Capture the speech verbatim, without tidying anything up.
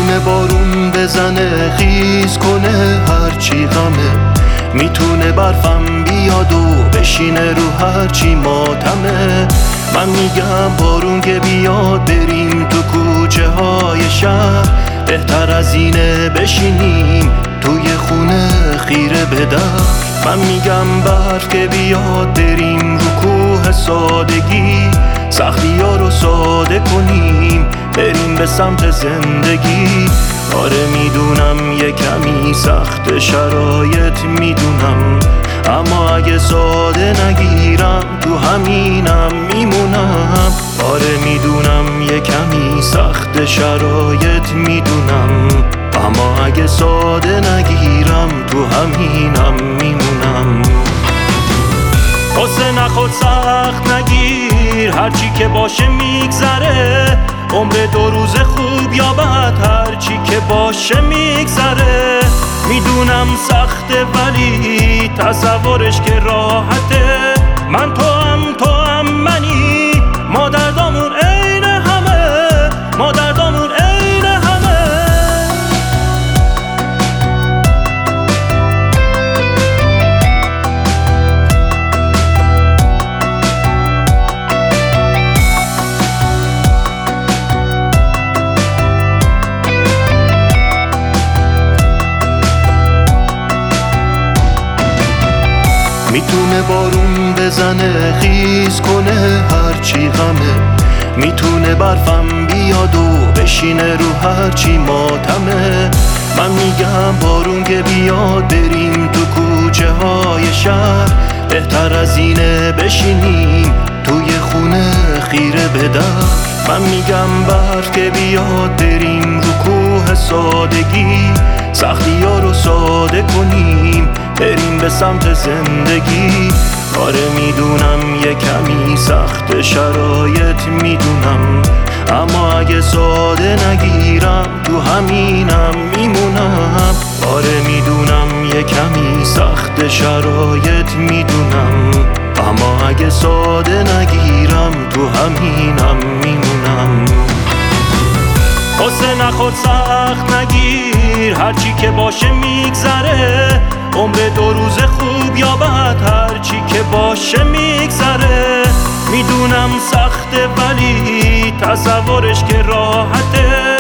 میتونه بارون بزنه خیز کنه هرچی غمه، میتونه برفم بیاد و بشینه رو هرچی ماتمه. من میگم بارون که بیاد بریم تو کوچه های شهر، بهتر از اینه بشینیم توی خونه خیره به در. من میگم برف که بیاد بریم رو کوه سادگی، سختی ها رو ساده کنیم بریم به سمت زندگی. آره میدونم یه کمی سخت شرایط میدونم، اما اگه ساده نگیرم تو همینم میمونم. آره میدونم یه کمی سخت شرایط میدونم، اما اگه ساده نگیرم تو همینم میمونم. قصه نخود سخت نگیر، هرچی که باشه میگذره. عمر دو روز خوب یا بد هرچی که باشه میگذره. میدونم سخته ولی تصورش که راحته. من تو هم تو هم منی، ما دردامون عین همه، ما دردامون عین همه. میتونه بارون بزنه خیز کنه هرچی غمه، میتونه برفم بیاد و بشینه رو هرچی ماتمه. من میگم بارون که بیاد بریم تو کوچه های شهر، بهتر از اینه بشینیم توی خونه خیره به در. من میگم برف که بیاد بریم رو کوه سادگی، سختی ها رو ساده کنیم بریم به سمت زندگی. آره میدونم یه کمی سخت شرایط میدونم، اما اگه ساده نگیرم تو همینم میمونم. آره میدونم یه کمی سخت شرایط میدونم، اما اگه ساده نگیرم تو همینم میمونم. قصه نخود سخت نگیر، هرچی که باشه میگذره. عمر دو روز خوب یا بد هرچی که باشه میگذره. میدونم سخته ولی تصورش که راحته.